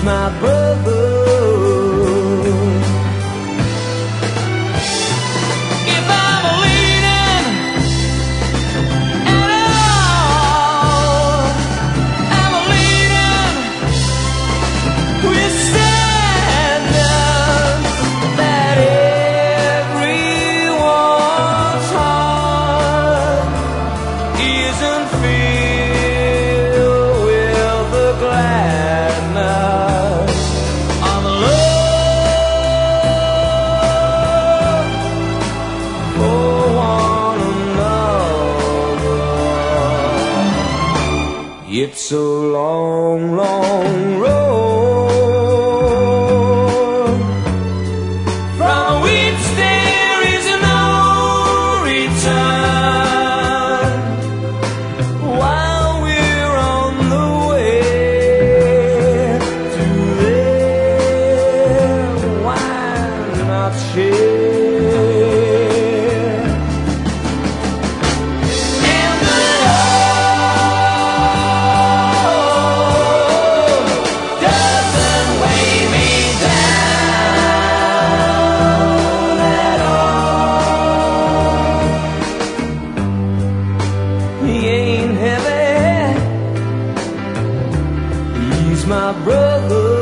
my brother. If I'm leaning at all, I'm leaning with sadness that everyone's heart isn't filled with the gladness of love for one another. It's a long, long road from which there is no return. While we're on the way to there, why not share? And the road doesn't weigh me down at all. He ain't heavy, he's my brother.